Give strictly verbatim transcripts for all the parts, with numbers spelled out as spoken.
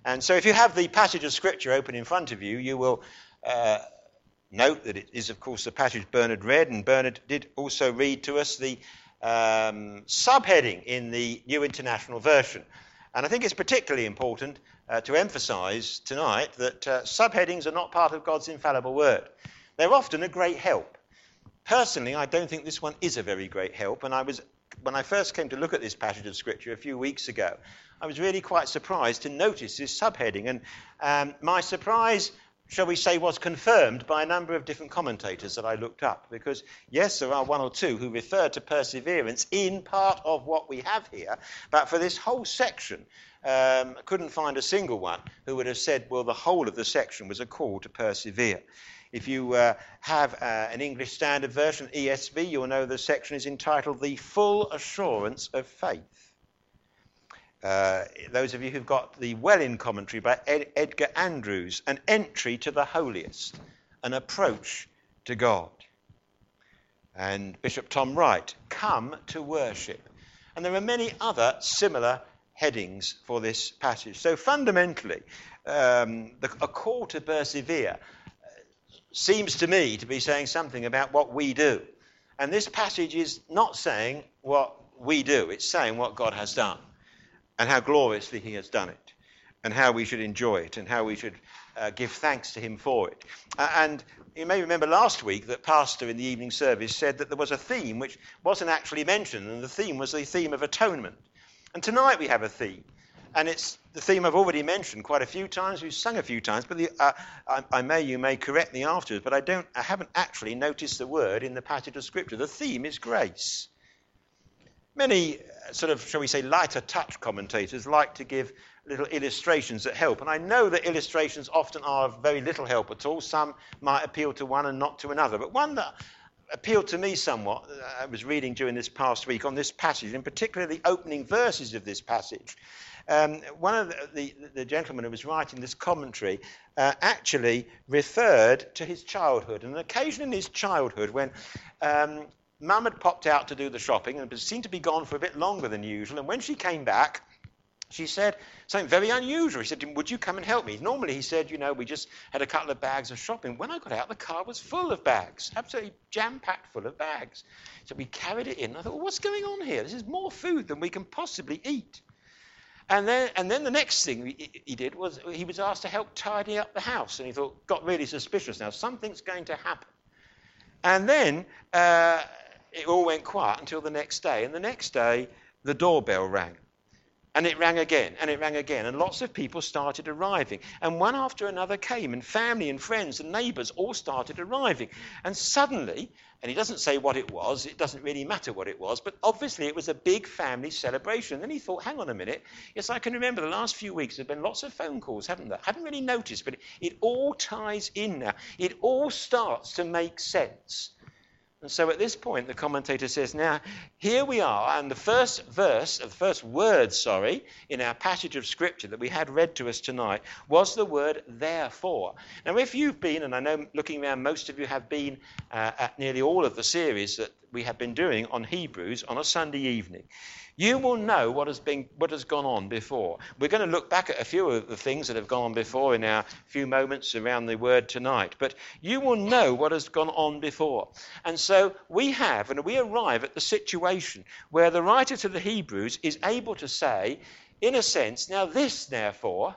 And so if you have the passage of Scripture open in front of you, you will uh, note that it is, of course, the passage Bernard read, and Bernard did also read to us the um, subheading in the New International Version. And I think it's particularly important uh, to emphasise tonight that uh, subheadings are not part of God's infallible word. They're often a great help. Personally, I don't think this one is a very great help, and I was, when I first came to look at this passage of Scripture a few weeks ago, I was really quite surprised to notice this subheading, and um, my surprise, shall we say, was confirmed by a number of different commentators that I looked up, because yes, there are one or two who refer to perseverance in part of what we have here, but for this whole section, um, I couldn't find a single one who would have said, well, the whole of the section was a call to persevere. If you uh, have uh, an English Standard Version, E S V, you'll know the section is entitled The Full Assurance of Faith. Uh, those of you who've got the Welling commentary by Ed- Edgar Andrews, An Entry to the Holiest, An Approach to God. And Bishop Tom Wright, Come to Worship. And there are many other similar headings for this passage. So fundamentally, um, the, a call to persevere seems to me to be saying something about what we do. And this passage is not saying what we do, it's saying what God has done and how gloriously he has done it and how we should enjoy it and how we should uh, give thanks to him for it. Uh, and you may remember last week that Pastor in the evening service said that there was a theme which wasn't actually mentioned, and the theme was the theme of atonement. And tonight we have a theme. And it's the theme I've already mentioned quite a few times. We've sung a few times, but the, uh, I, I may, you may correct me afterwards. But I don't, I haven't actually noticed the word in the passage of Scripture. The theme is grace. Many uh, sort of, shall we say, lighter touch commentators like to give little illustrations that help. And I know that illustrations often are of very little help at all. Some might appeal to one and not to another. But one that appealed to me somewhat, I was reading during this past week on this passage, in particular the opening verses of this passage. Um, one of the, the, the gentlemen who was writing this commentary uh, actually referred to his childhood. And an occasion in his childhood when um, Mum had popped out to do the shopping and seemed to be gone for a bit longer than usual. And when she came back, she said something very unusual. He said, would you come and help me? Normally, he said, you know, we just had a couple of bags of shopping. When I got out, the car was full of bags, absolutely jam-packed full of bags. So we carried it in. I thought, well, what's going on here? This is more food than we can possibly eat. And then, and then the next thing he, he did was he was asked to help tidy up the house. And he thought, got really suspicious now. Something's going to happen. And then uh, it all went quiet until the next day. And the next day, the doorbell rang. And it rang again, and it rang again. And lots of people started arriving. And one after another came, and family and friends and neighbours all started arriving. And suddenly, and he doesn't say what it was, it doesn't really matter what it was, but obviously it was a big family celebration. Then he thought, hang on a minute. Yes, I can remember the last few weeks there have been lots of phone calls, haven't there? I hadn't really noticed, but it, it all ties in now. It all starts to make sense. And so at this point, the commentator says, now, here we are, and the first verse, the first word, sorry, in our passage of Scripture that we had read to us tonight was the word therefore. Now, if you've been, and I know looking around, most of you have been uh, at nearly all of the series that we have been doing on Hebrews on a Sunday evening, you will know what has been, what has gone on before. We're going to look back at a few of the things that have gone on before in our few moments around the word tonight. But you will know what has gone on before. And so we have, and we arrive at the situation where the writer to the Hebrews is able to say, in a sense, now this, therefore,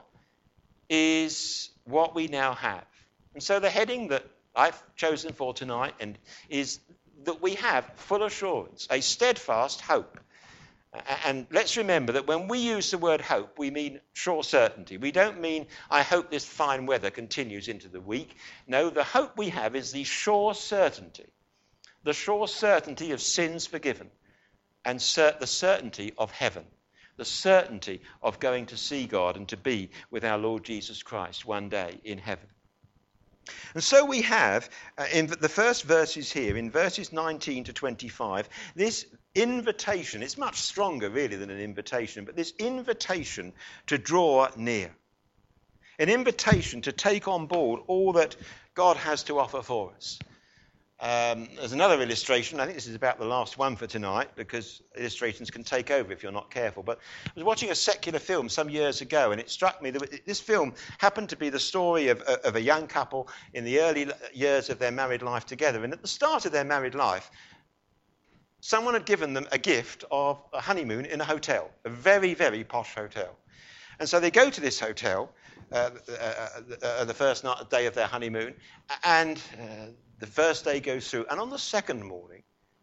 is what we now have. And so the heading that I've chosen for tonight and is that we have full assurance, a steadfast hope. And let's remember that when we use the word hope, we mean sure certainty. We don't mean, I hope this fine weather continues into the week. No, the hope we have is the sure certainty. The sure certainty of sins forgiven. And cert- the certainty of heaven. The certainty of going to see God and to be with our Lord Jesus Christ one day in heaven. And so we have, uh, in the first verses here, in verses nineteen to twenty-five, this invitation. It's much stronger, really, than an invitation, but this invitation to draw near. An invitation to take on board all that God has to offer for us. Um, there's another illustration. I think this is about the last one for tonight because illustrations can take over if you're not careful. But I was watching a secular film some years ago, and it struck me that this film happened to be the story of, of a young couple in the early years of their married life together. And at the start of their married life, someone had given them a gift of a honeymoon in a hotel, a very, very posh hotel. And so they go to this hotel uh, uh, uh, the first night, day of their honeymoon, and uh, the first day goes through. And on the second morning,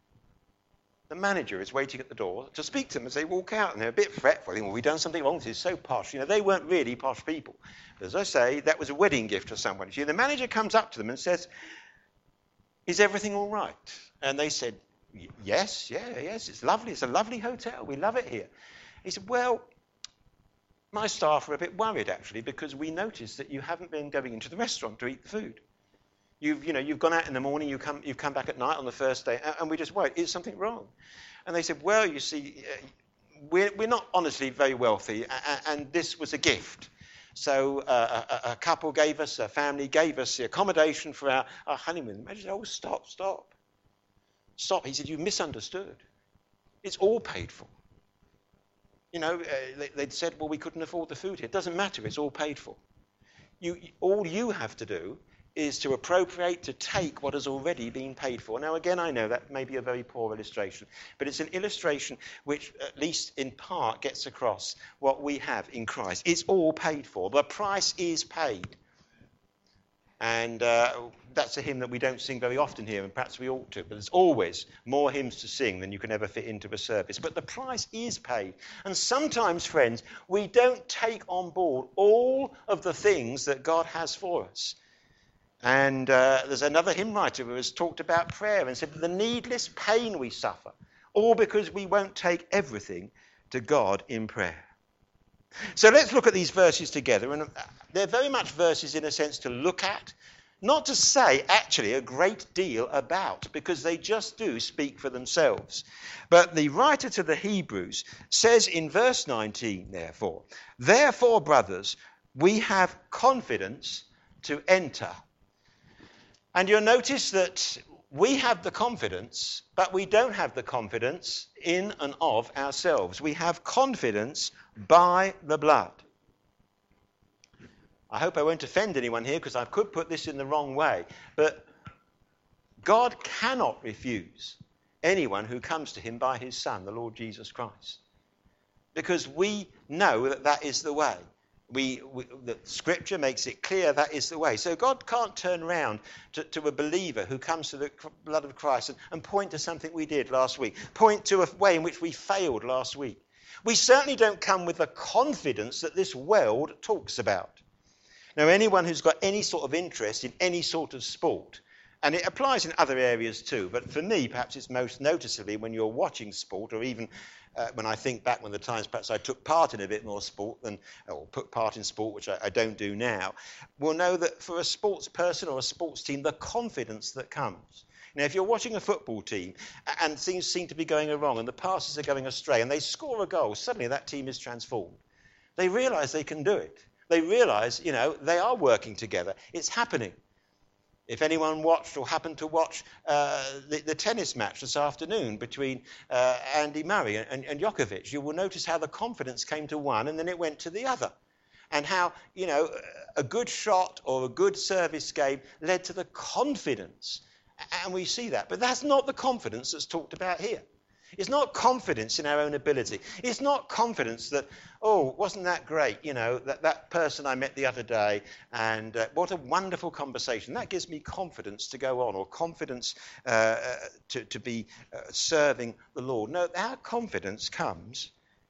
the manager is waiting at the door to speak to them as they walk out. And they're a bit fretful. Well, we've done something wrong. This is so posh. You know, they weren't really posh people. But as I say, that was a wedding gift for someone. You know, the manager comes up to them and says, "Is everything all right?" And they said, "Yes, yeah, yes, it's lovely. It's a lovely hotel. We love it here." He said, "Well, my staff are a bit worried, actually, because we noticed that you haven't been going into the restaurant to eat the food. You've, you know, you've gone out in the morning, you come, you've come back at night on the first day, and we're just worried. Is something wrong?" And they said, "Well, you see, we're, we're not honestly very wealthy, and this was a gift. So uh, a, a couple gave us, a family gave us the accommodation for our, our honeymoon." The manager said, "Oh, stop, stop. Stop." He said, "You've misunderstood. It's all paid for. You know, uh, they, they'd said, well, we couldn't afford the food here. It doesn't matter. It's all paid for. You, all you have to do is to appropriate, to take what has already been paid for." Now, again, I know that may be a very poor illustration, but it's an illustration which, at least in part, gets across what we have in Christ. It's all paid for. The price is paid. And uh, that's a hymn that we don't sing very often here, and perhaps we ought to. But there's always more hymns to sing than you can ever fit into a service. But the price is paid. And sometimes, friends, we don't take on board all of the things that God has for us. And uh, there's another hymn writer who has talked about prayer and said the needless pain we suffer, all because we won't take everything to God in prayer. So let's look at these verses together. And they're very much verses, in a sense, to look at, not to say actually a great deal about, because they just do speak for themselves. But the writer to the Hebrews says in verse nineteen, therefore, "Therefore, brothers, we have confidence to enter." And you'll notice that we have the confidence, but we don't have the confidence in and of ourselves. We have confidence by the blood. I hope I won't offend anyone here, because I could put this in the wrong way. But God cannot refuse anyone who comes to him by his Son, the Lord Jesus Christ. Because we know that that is the way. We, we, the Scripture makes it clear that is the way. So God can't turn around to, to a believer who comes to the blood of Christ and, and point to something we did last week, point to a way in which we failed last week. We certainly don't come with the confidence that this world talks about. Now, anyone who's got any sort of interest in any sort of sport, and it applies in other areas too, but for me, perhaps it's most noticeably when you're watching sport, or even Uh, when I think back when the times perhaps I took part in a bit more sport than, or put part in sport, which I, I don't do now, will know that for a sports person or a sports team, the confidence that comes. Now, if you're watching a football team and things seem to be going wrong and the passes are going astray and they score a goal, suddenly that team is transformed. They realise they can do it. They realise, you know, they are working together. It's happening. If anyone watched or happened to watch uh, the, the tennis match this afternoon between uh, Andy Murray and, and Djokovic, you will notice how the confidence came to one and then it went to the other. And how, you know, a good shot or a good service game led to the confidence. And we see that. But that's not the confidence that's talked about here. It's not confidence in our own ability. It's not confidence that, oh, wasn't that great, you know, that, that person I met the other day, and uh, what a wonderful conversation. That gives me confidence to go on, or confidence uh, to, to be uh, serving the Lord. No, our confidence comes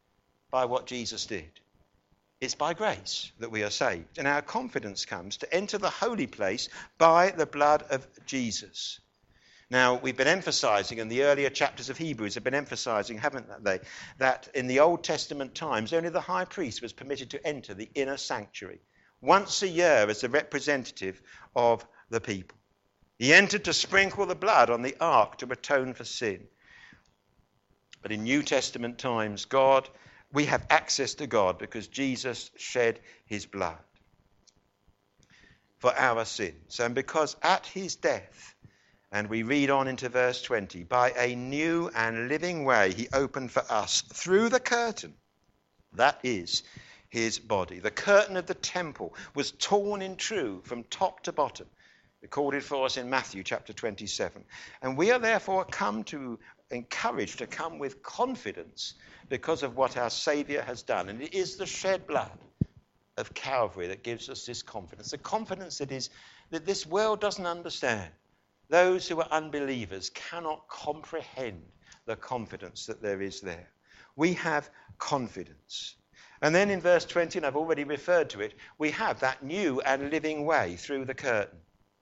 by what Jesus did. It's by grace that we are saved. And our confidence comes to enter the holy place by the blood of Jesus. Now, we've been emphasizing, in the earlier chapters of Hebrews have been emphasizing, haven't they, that in the Old Testament times, only the high priest was permitted to enter the inner sanctuary once a year as the representative of the people. He entered to sprinkle the blood on the ark to atone for sin. But in New Testament times, God, we have access to God because Jesus shed his blood for our sins. And because at his death, And we read on into verse twenty. By a new and living way he opened for us through the curtain. That is his body. The curtain of the temple was torn in two from top to bottom, recorded for us in Matthew chapter twenty-seven. And we are therefore come to, encouraged to come with confidence because of what our Saviour has done. And it is the shed blood of Calvary that gives us this confidence. A confidence that is that this world doesn't understand. Those who are unbelievers cannot comprehend the confidence that there is there. We have confidence. And then in verse twenty, and I've already referred to it, we have that new and living way through the curtain.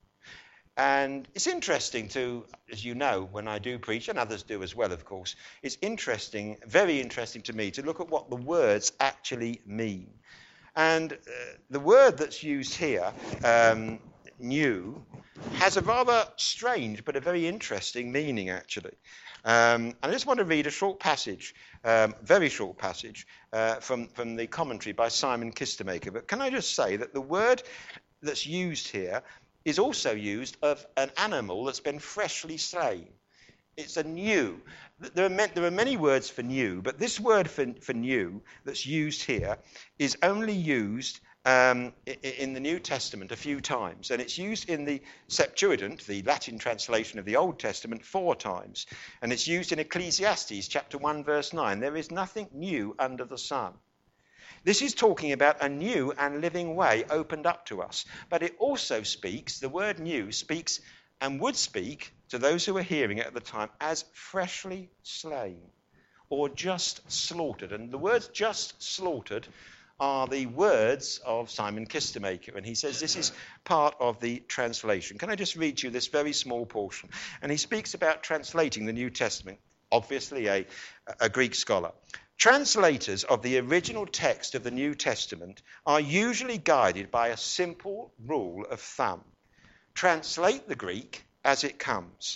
And it's interesting to, as you know, when I do preach, and others do as well, of course, it's interesting, very interesting to me, to look at what the words actually mean. And uh, the word that's used here, um, new, has a rather strange but a very interesting meaning, actually. Um, and I just want to read a short passage, um, very short passage, uh, from, from the commentary by Simon Kistemaker. But can I just say that the word that's used here is also used of an animal that's been freshly slain. It's a new. There are, ma- there are many words for new, but this word for, for new that's used here is only used um, in, in the New Testament a few times. And it's used in the Septuagint, the Latin translation of the Old Testament, four times. And it's used in Ecclesiastes chapter one, verse nine. There is nothing new under the sun. This is talking about a new and living way opened up to us. But it also speaks, the word new speaks and would speak to those who were hearing it at the time as freshly slain or just slaughtered. And the words just slaughtered are the words of Simon Kistemaker. And he says this is part of the translation. Can I just read to you this very small portion? And he speaks about translating the New Testament, obviously a, a Greek scholar. Translators of the original text of the New Testament are usually guided by a simple rule of thumb. Translate the Greek as it comes.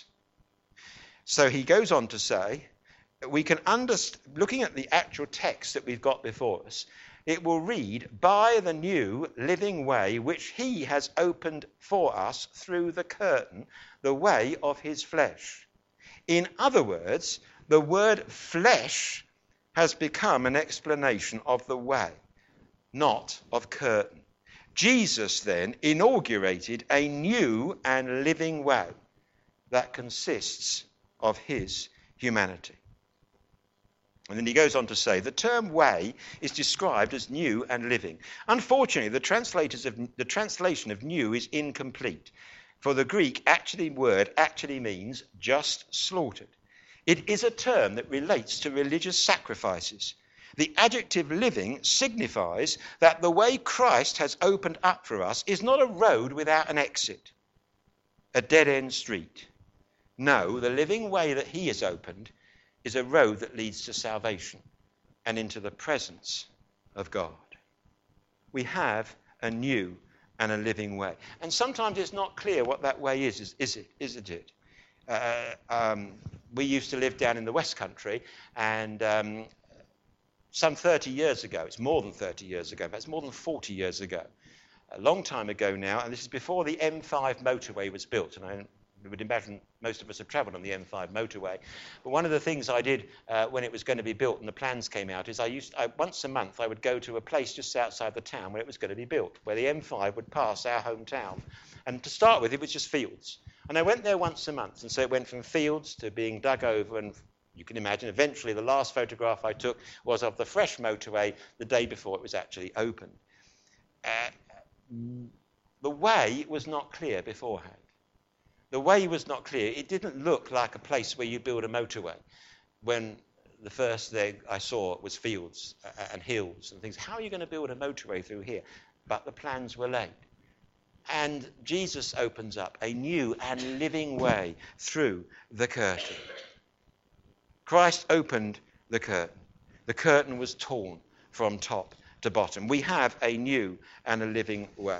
So he goes on to say, we can understand, looking at the actual text that we've got before us, it will read, by the new living way which he has opened for us through the curtain, the way of his flesh. In other words, the word flesh has become an explanation of the way, not of curtain. Jesus then inaugurated a new and living way that consists of his humanity. And then he goes on to say, the term way is described as new and living. Unfortunately, the translators of the translation of new is incomplete, for the Greek actually word actually means just slaughtered. It is a term that relates to religious sacrifices. The adjective living signifies that the way Christ has opened up for us is not a road without an exit, a dead-end street. No, the living way that he has opened is a road that leads to salvation and into the presence of God. We have a new and a living way. And sometimes it's not clear what that way is, is, is it, isn't it? Uh, um, we used to live down in the West Country, and um, some thirty years ago, it's more than thirty years ago, but it's more than forty years ago, a long time ago now, and this is before the M five motorway was built, and I would imagine most of us have travelled on the M five motorway. But one of the things I did uh, when it was going to be built and the plans came out is I used, I, once a month I would go to a place just outside the town where it was going to be built, where the M five would pass our hometown. And to start with, it was just fields. And I went there once a month, and so it went from fields to being dug over, and you can imagine eventually the last photograph I took was of the fresh motorway the day before it was actually opened. Uh, the way was not clear beforehand. The way was not clear. It didn't look like a place where you build a motorway. When the first thing I saw was fields and hills and things. How are you going to build a motorway through here? But the plans were laid. And Jesus opens up a new and living way through the curtain. Christ opened the curtain. The curtain was torn from top to bottom. We have a new and a living way.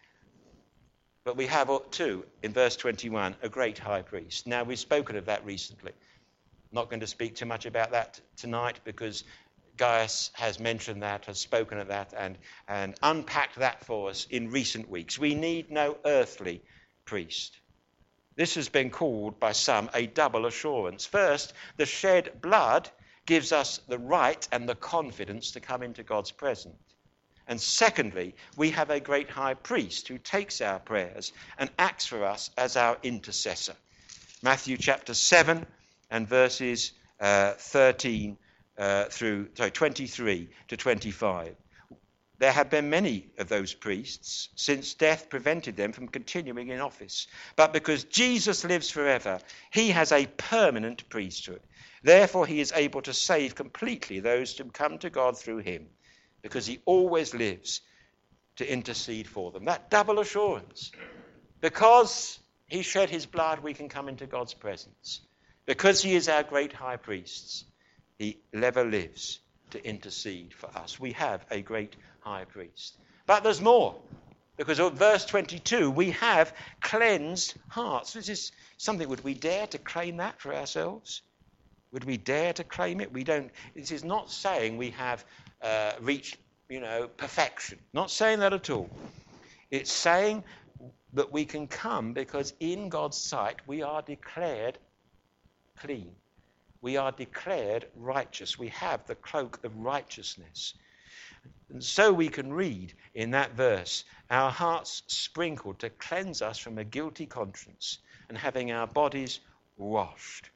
But we have too, in verse twenty-one, a great high priest. Now, we've spoken of that recently. I'm not going to speak too much about that tonight because Gaius has mentioned that, has spoken of that, and, and unpacked that for us in recent weeks. We need no earthly priest. This has been called by some a double assurance. First, the shed blood gives us the right and the confidence to come into God's presence. And secondly, we have a great high priest who takes our prayers and acts for us as our intercessor. Matthew chapter seven and verses uh, thirteen uh, through sorry, twenty-three to twenty-five. There have been many of those priests since death prevented them from continuing in office. But because Jesus lives forever, he has a permanent priesthood. Therefore, he is able to save completely those who come to God through him, because he always lives to intercede for them. That double assurance. Because he shed his blood, we can come into God's presence. Because he is our great high priest, he ever lives to intercede for us. We have a great high priest. But there's more. Because of verse twenty-two, we have cleansed hearts. This is something, would we dare to claim that for ourselves? Would we dare to claim it? We don't. This is not saying we have uh, reached, you know, perfection. Not saying that at all. It's saying that we can come because in God's sight we are declared clean. We are declared righteous. We have the cloak of righteousness. And so we can read in that verse, our hearts sprinkled to cleanse us from a guilty conscience and having our bodies washed.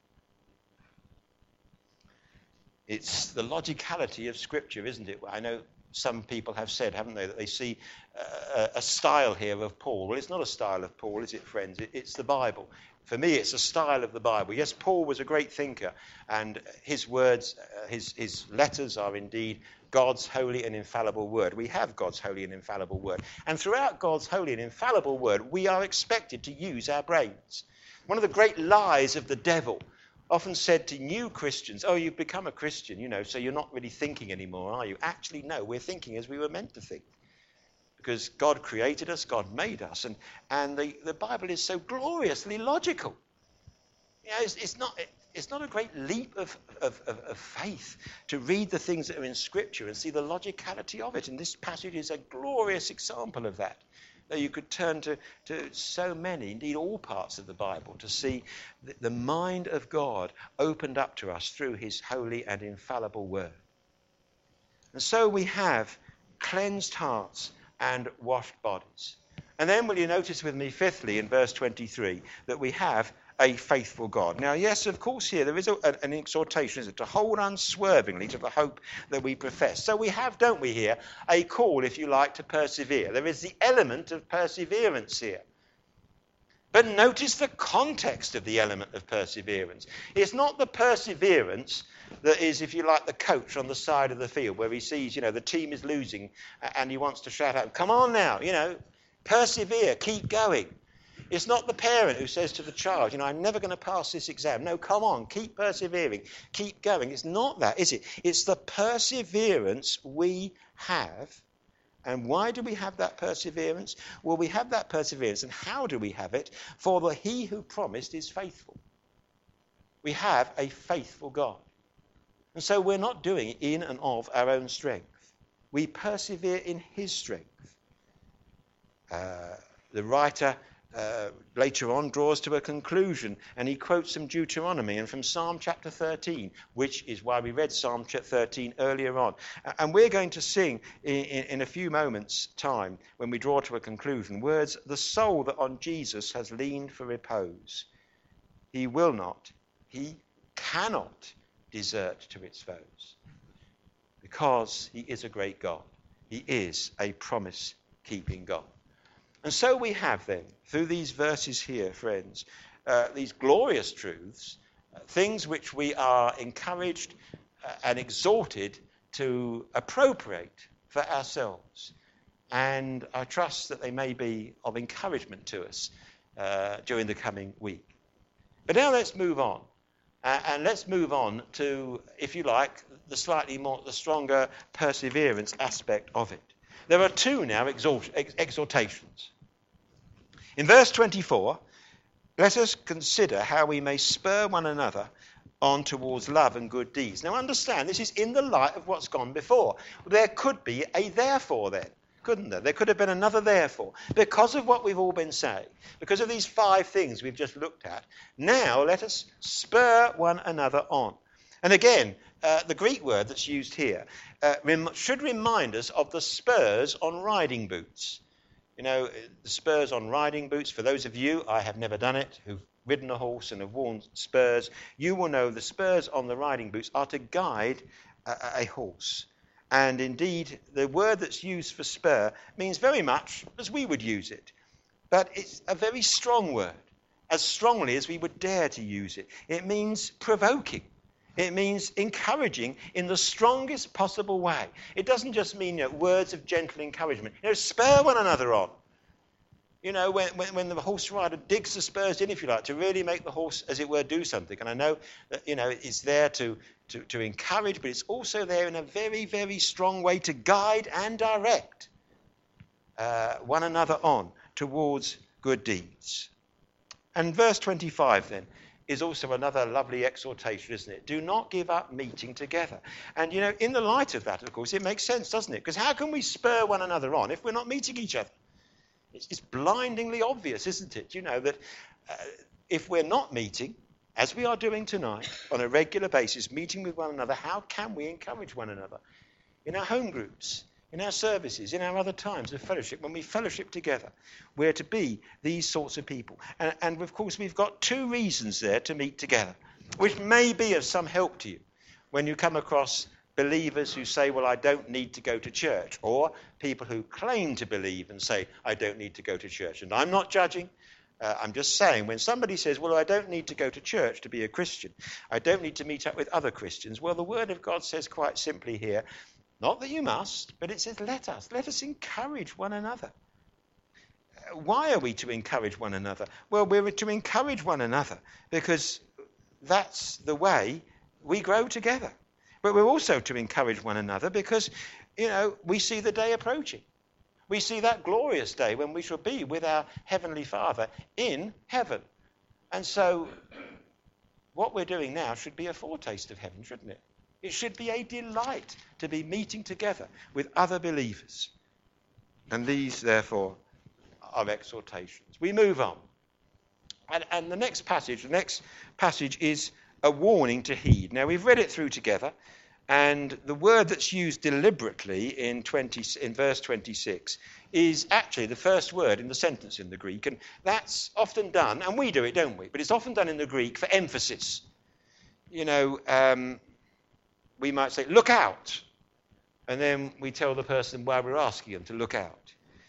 It's the logicality of Scripture, isn't it? I know some people have said, haven't they, that they see a, a style here of Paul. Well, it's not a style of Paul, is it, friends? It, it's the Bible. For me, it's a style of the Bible. Yes, Paul was a great thinker, and his words, uh, his, his letters are indeed God's holy and infallible word. We have God's holy and infallible word. And throughout God's holy and infallible word, we are expected to use our brains. One of the great lies of the devil, often said to new Christians, oh, you've become a Christian, you know, so you're not really thinking anymore, are you? Actually, no, we're thinking as we were meant to think. Because God created us, God made us, and, and the, the Bible is so gloriously logical. You know, it's, it's not... It, It's not a great leap of, of, of, of faith to read the things that are in Scripture and see the logicality of it. And this passage is a glorious example of that. Though you could turn to, to so many, indeed all parts of the Bible, to see the, the mind of God opened up to us through his holy and infallible word. And so we have cleansed hearts and washed bodies. And then will you notice with me, fifthly, in verse twenty-three, that we have a faithful God. Now, yes, of course, here there is a, an exhortation, is it, to hold unswervingly to the hope that we profess. So we have, don't we, here, a call, if you like, to persevere. There is the element of perseverance here. But notice the context of the element of perseverance. It's not the perseverance that is, if you like, the coach on the side of the field where he sees, you know, the team is losing and he wants to shout out, come on now, you know, persevere, keep going. It's not the parent who says to the child, you know, I'm never going to pass this exam. No, come on, keep persevering, keep going. It's not that, is it? It's the perseverance we have. And why do we have that perseverance? Well, we have that perseverance. And how do we have it? For the he who promised is faithful. We have a faithful God. And so we're not doing it in and of our own strength. We persevere in his strength. Uh, the writer Uh, later on draws to a conclusion, and he quotes from Deuteronomy and from Psalm chapter thirteen, which is why we read Psalm thirteen earlier on. And we're going to sing in, in, in a few moments' time, when we draw to a conclusion, words, the soul that on Jesus has leaned for repose, he will not, he cannot desert to its foes, because he is a great God. He is a promise-keeping God. And so we have then, through these verses here, friends, uh, these glorious truths, uh, things which we are encouraged uh, and exhorted to appropriate for ourselves. And I trust that they may be of encouragement to us uh, during the coming week. But now let's move on. Uh, and let's move on to, if you like, the slightly more, the stronger perseverance aspect of it. There are two now exhort, ex- exhortations. In verse twenty-four, let us consider how we may spur one another on towards love and good deeds. Now understand, this is in the light of what's gone before. There could be a therefore then. couldn't there? There could have been another therefore. Because of what we've all been saying, because of these five things we've just looked at, now let us spur one another on. And again, uh, the Greek word that's used here uh, rem- should remind us of the spurs on riding boots. You know, the spurs on riding boots, for those of you, I have never done it, who've ridden a horse and have worn spurs, you will know the spurs on the riding boots are to guide a, a horse. And indeed, the word that's used for spur means very much as we would use it. But it's a very strong word, as strongly as we would dare to use it. It means provoking. It means encouraging in the strongest possible way. It doesn't just mean, you know, words of gentle encouragement. You know, spur one another on. You know, when, when, when the horse rider digs the spurs in, if you like, to really make the horse, as it were, do something. And I know that, you know, it's there to, to, to encourage, but it's also there in a very, very strong way to guide and direct uh, one another on towards good deeds. And verse twenty-five, then, is also another lovely exhortation, isn't it? Do not give up meeting together. And, you know, in the light of that, of course, it makes sense, doesn't it? Because how can we spur one another on if we're not meeting each other? It's, it's blindingly obvious, isn't it? You know, that uh, if we're not meeting, as we are doing tonight, on a regular basis, meeting with one another, how can we encourage one another? In our home groups, in our services, in our other times of fellowship, when we fellowship together, we're to be these sorts of people. And, and of course, we've got two reasons there to meet together, which may be of some help to you when you come across believers who say, well, I don't need to go to church, or people who claim to believe and say, I don't need to go to church. And I'm not judging. Uh, I'm just saying, when somebody says, well, I don't need to go to church to be a Christian, I don't need to meet up with other Christians, well, the Word of God says quite simply here, not that you must, but it says, let us. Let us encourage one another. Uh, why are we to encourage one another? Well, we're to encourage one another because that's the way we grow together. But we're also to encourage one another because, you know, we see the day approaching. We see that glorious day when we shall be with our Heavenly Father in heaven. And so what we're doing now should be a foretaste of heaven, shouldn't it? It should be a delight to be meeting together with other believers. And these, therefore, are exhortations. We move on. And, and the next passage, the next passage is a warning to heed. Now, we've read it through together. And the word that's used deliberately in, twenty, in verse twenty-six is actually the first word in the sentence in the Greek. And that's often done, and we do it, don't we? But it's often done in the Greek for emphasis. You know, um, we might say, look out. And then we tell the person why we're asking them to look out.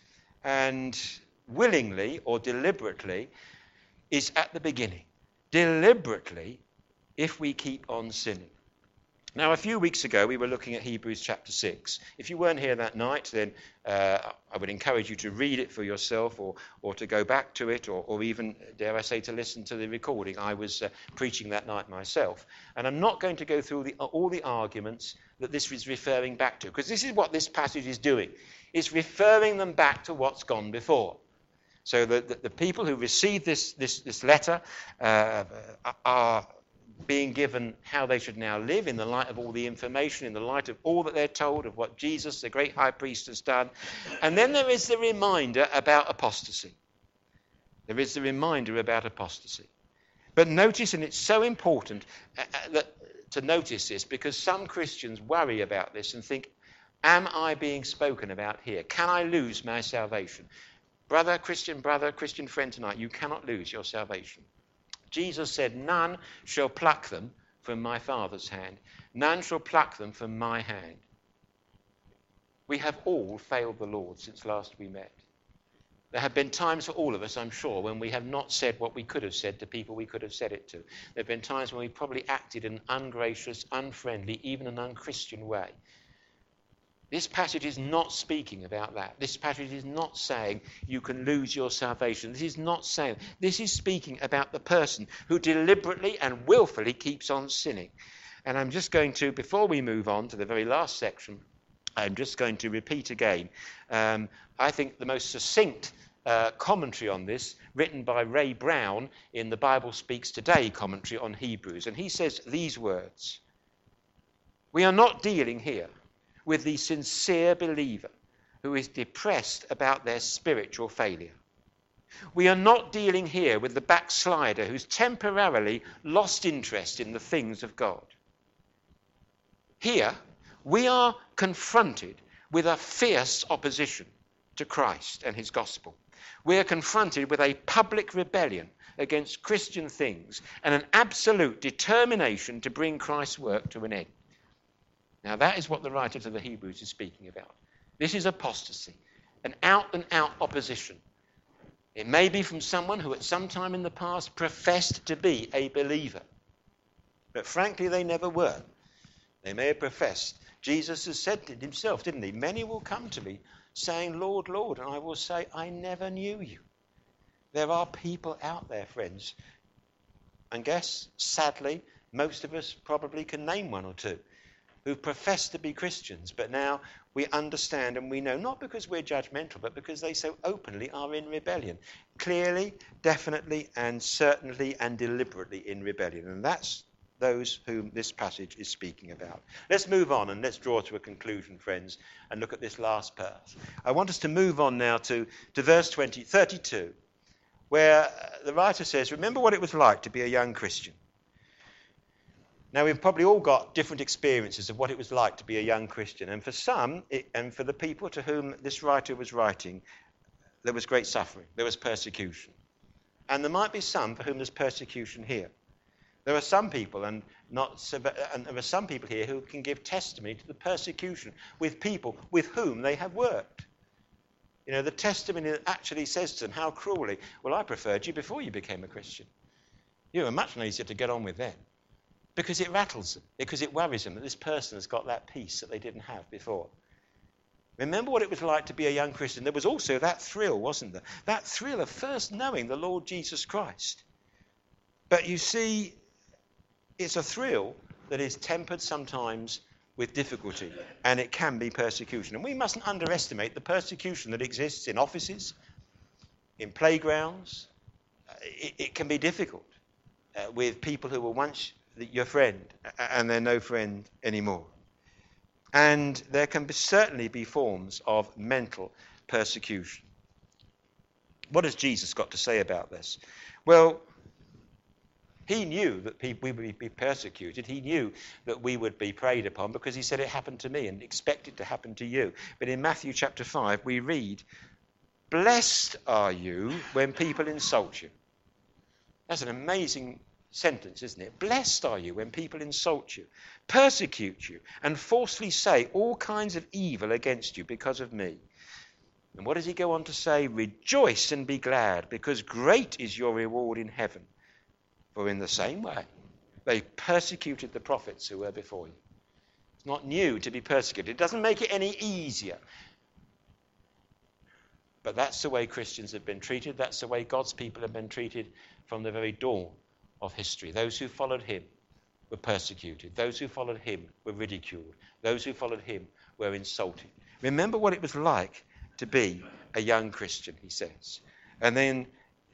And willingly or deliberately is at the beginning. Deliberately, if we keep on sinning. Now, a few weeks ago, we were looking at Hebrews chapter six. If you weren't here that night, then uh, I would encourage you to read it for yourself or, or to go back to it or, or even, dare I say, to listen to the recording. I was uh, preaching that night myself. And I'm not going to go through the, all the arguments that this is referring back to, because this is what this passage is doing. It's referring them back to what's gone before. So the, the, the people who received this, this, this letter uh, are being given how they should now live in the light of all the information, in the light of all that they're told, of what Jesus, the great high priest, has done. And then there is the reminder about apostasy. There is the reminder about apostasy. But notice, and it's so important uh, that, to notice this, because some Christians worry about this and think, am I being spoken about here? Can I lose my salvation? Brother, Christian brother, Christian friend tonight, you cannot lose your salvation. Jesus said, none shall pluck them from my Father's hand. None shall pluck them from my hand. We have all failed the Lord since last we met. There have been times for all of us, I'm sure, when we have not said what we could have said to people we could have said it to. There have been times when we probably acted in an ungracious, unfriendly, even an unchristian way. This passage is not speaking about that. This passage is not saying you can lose your salvation. This is not saying. This is speaking about the person who deliberately and willfully keeps on sinning. And I'm just going to, before we move on to the very last section, I'm just going to repeat again. Um, I think the most succinct uh, commentary on this, written by Ray Brown in the Bible Speaks Today commentary on Hebrews. And he says these words: we are not dealing here with the sincere believer who is depressed about their spiritual failure. We are not dealing here with the backslider who's temporarily lost interest in the things of God. Here, we are confronted with a fierce opposition to Christ and his gospel. We are confronted with a public rebellion against Christian things and an absolute determination to bring Christ's work to an end. Now, that is what the writer to the Hebrews is speaking about. This is apostasy, an out-and-out opposition. It may be from someone who at some time in the past professed to be a believer, but frankly they never were. They may have professed. Jesus has said it himself, didn't he? Many will come to me saying, Lord, Lord, and I will say, I never knew you. There are people out there, friends, and guess, sadly, most of us probably can name one or two, who profess to be Christians, but now we understand and we know, not because we're judgmental, but because they so openly are in rebellion. Clearly, definitely, and certainly and deliberately in rebellion. And that's those whom this passage is speaking about. Let's move on and let's draw to a conclusion, friends, and look at this last part. I want us to move on now to, to verse twenty, thirty-two, where the writer says, remember what it was like to be a young Christian. Now, we've probably all got different experiences of what it was like to be a young Christian. And for some, it, and for the people to whom this writer was writing, there was great suffering. There was persecution. And there might be some for whom there's persecution here. There are some people, and not so, and there are some people here who can give testimony to the persecution with people with whom they have worked. You know, the testimony that actually says to them how cruelly, well, I preferred you before you became a Christian. You were much easier to get on with then. Because it rattles them, because it worries them that this person has got that peace that they didn't have before. Remember what it was like to be a young Christian. There was also that thrill, wasn't there? That thrill of first knowing the Lord Jesus Christ. But you see, it's a thrill that is tempered sometimes with difficulty, and it can be persecution. And we mustn't underestimate the persecution that exists in offices, in playgrounds. It, it can be difficult uh, with people who were once your friend, and they're no friend anymore. And there can be, certainly be forms of mental persecution. What has Jesus got to say about this? Well, he knew that we would be persecuted. He knew that we would be preyed upon because he said it happened to me and expected to happen to you. But in Matthew chapter five, we read, blessed are you when people insult you. That's an amazing sentence, isn't it? Blessed are you when people insult you, persecute you, and forcefully say all kinds of evil against you because of me. And what does he go on to say? Rejoice and be glad, because great is your reward in heaven. For in the same way, they persecuted the prophets who were before you. It's not new to be persecuted. It doesn't make it any easier. But that's the way Christians have been treated. That's the way God's people have been treated from the very dawn of history. Those who followed him were persecuted. Those who followed him were ridiculed. Those who followed him were insulted. Remember what it was like to be a young Christian, he says. And then,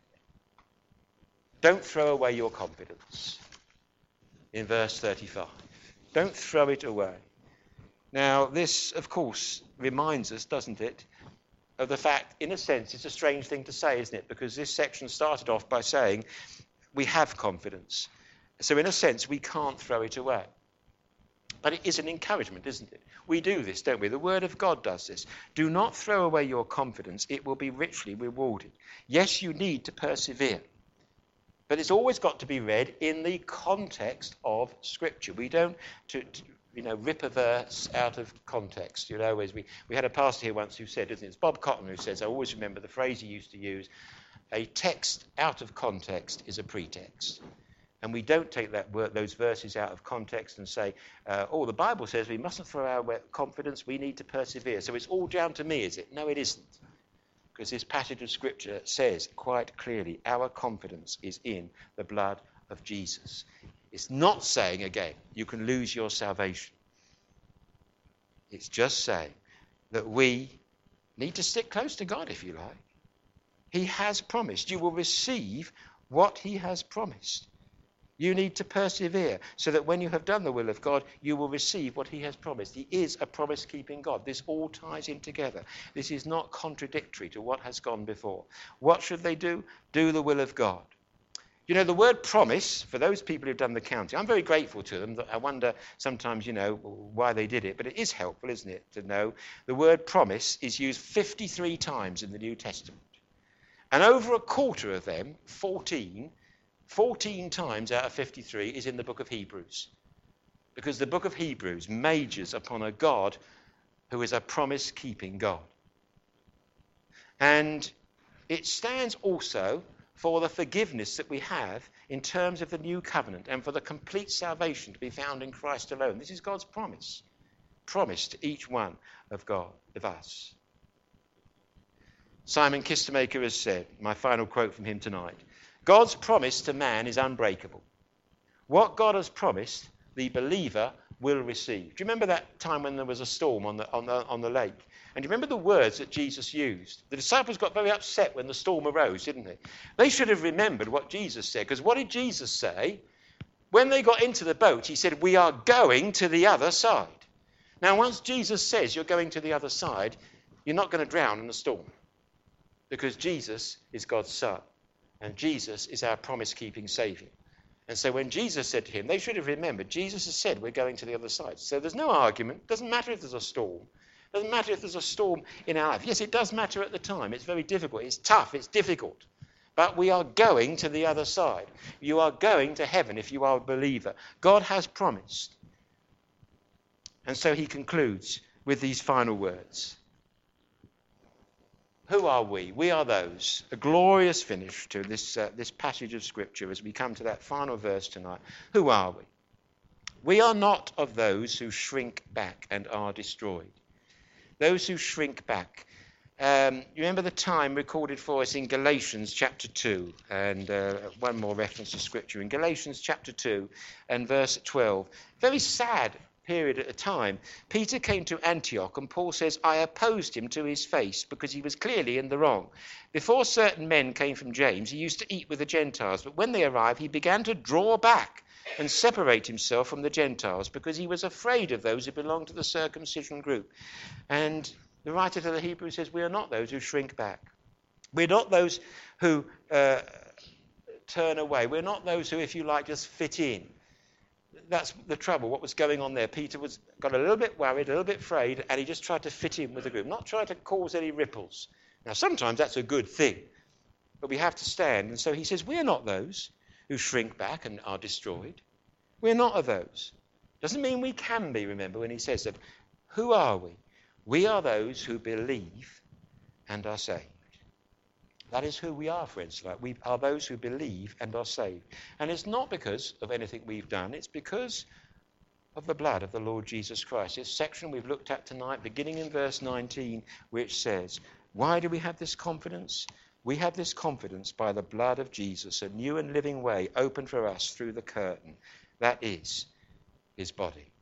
don't throw away your confidence. In verse thirty-five. Don't throw it away. Now, this, of course, reminds us, doesn't it, of the fact, in a sense, it's a strange thing to say, isn't it? Because this section started off by saying, we have confidence. So in a sense, we can't throw it away. But it is an encouragement, isn't it? We do this, don't we? The Word of God does this. Do not throw away your confidence. It will be richly rewarded. Yes, you need to persevere. But it's always got to be read in the context of Scripture. We don't, to, to, you know, rip a verse out of context. You know, as we, we had a pastor here once who said, isn't it? It's Bob Cotton who says, I always remember the phrase he used to use, a text out of context is a pretext. And we don't take that word, those verses out of context and say, uh, oh, the Bible says we mustn't throw our confidence, we need to persevere. So it's all down to me, is it? No, it isn't. Because this passage of Scripture says quite clearly, our confidence is in the blood of Jesus. It's not saying, again, you can lose your salvation. It's just saying that we need to stick close to God, if you like. He has promised. You will receive what he has promised. You need to persevere so that when you have done the will of God, you will receive what he has promised. He is a promise-keeping God. This all ties in together. This is not contradictory to what has gone before. What should they do? Do the will of God. You know, the word promise, for those people who've done the counting, I'm very grateful to them. I wonder sometimes, you know, why they did it. But it is helpful, isn't it, to know the word promise is used fifty-three times in the New Testament. And over a quarter of them, fourteen, fourteen times out of fifty-three is in the book of Hebrews. Because the book of Hebrews majors upon a God who is a promise-keeping God. And it stands also for the forgiveness that we have in terms of the new covenant and for the complete salvation to be found in Christ alone. This is God's promise. Promise to each one of God, of us. Simon Kistemaker has said, my final quote from him tonight, God's promise to man is unbreakable. What God has promised, the believer will receive. Do you remember that time when there was a storm on the, on the, on the lake? And do you remember the words that Jesus used? The disciples got very upset when the storm arose, didn't they? They should have remembered what Jesus said, because what did Jesus say? When they got into the boat, he said, we are going to the other side. Now, once Jesus says you're going to the other side, you're not going to drown in the storm, because Jesus is God's Son, and Jesus is our promise-keeping Saviour. And so when Jesus said to him, they should have remembered, Jesus has said we're going to the other side. So there's no argument. It doesn't matter if there's a storm. It doesn't matter if there's a storm in our life. Yes, it does matter at the time. It's very difficult. It's tough. It's difficult. But we are going to the other side. You are going to heaven if you are a believer. God has promised. And so he concludes with these final words. Who are we? We are those. A glorious finish to this, uh, this passage of Scripture as we come to that final verse tonight. Who are we? We are not of those who shrink back and are destroyed. Those who shrink back. Um, you remember the time recorded for us in Galatians chapter two, and uh, one more reference to Scripture in Galatians chapter two and verse twelve. Very sad period at the time. Peter came to Antioch, and Paul says, I opposed him to his face because he was clearly in the wrong. Before certain men came from James, he used to eat with the Gentiles, but when they arrived, he began to draw back and separate himself from the Gentiles because he was afraid of those who belonged to the circumcision group. And the writer to the Hebrews says, we are not those who shrink back. We're not those who uh, turn away. We're not those who, if you like, just fit in. That's the trouble, what was going on there. Peter was got a little bit worried, a little bit afraid, and he just tried to fit in with the group, not try to cause any ripples. Now, sometimes that's a good thing, but we have to stand. And so he says, we're not those who shrink back and are destroyed. We're not of those. Doesn't mean we can be, remember, when he says that. Who are we? We are those who believe and are saved. That is who we are, friends. We are those who believe and are saved. And it's not because of anything we've done. It's because of the blood of the Lord Jesus Christ. This section we've looked at tonight, beginning in verse nineteen, which says, why do we have this confidence? We have this confidence by the blood of Jesus, a new and living way opened for us through the curtain. That is his body.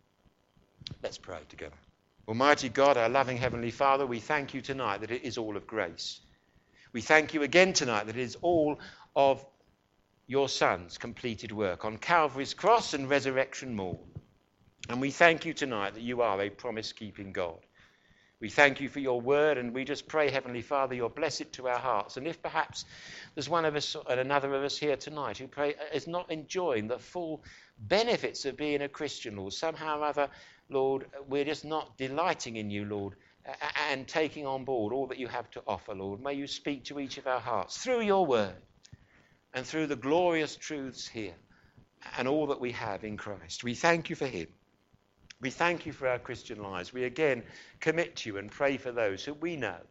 Let's pray together. Almighty God, our loving Heavenly Father, we thank you tonight that it is all of grace. We thank you again tonight that it is all of your Son's completed work on Calvary's cross and resurrection morn. And we thank you tonight that you are a promise-keeping God. We thank you for your word, and we just pray, Heavenly Father, you'll bless it to our hearts. And if perhaps there's one of us and another of us here tonight who pray is not enjoying the full benefits of being a Christian, Lord, somehow or other, Lord, we're just not delighting in you, Lord, and taking on board all that you have to offer, Lord. May you speak to each of our hearts through your word and through the glorious truths here and all that we have in Christ. We thank you for him. We thank you for our Christian lives. We again commit to you and pray for those who we know,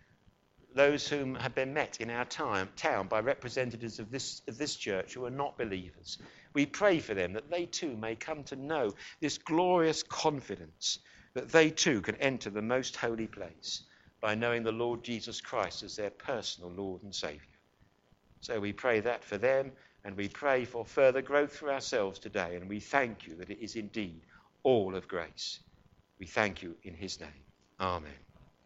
those whom have been met in our time, town by representatives of this, of this church who are not believers. We pray for them that they too may come to know this glorious confidence that they too can enter the most holy place by knowing the Lord Jesus Christ as their personal Lord and Saviour. So we pray that for them, and we pray for further growth for ourselves today, and we thank you that it is indeed all of grace. We thank you in his name. Amen.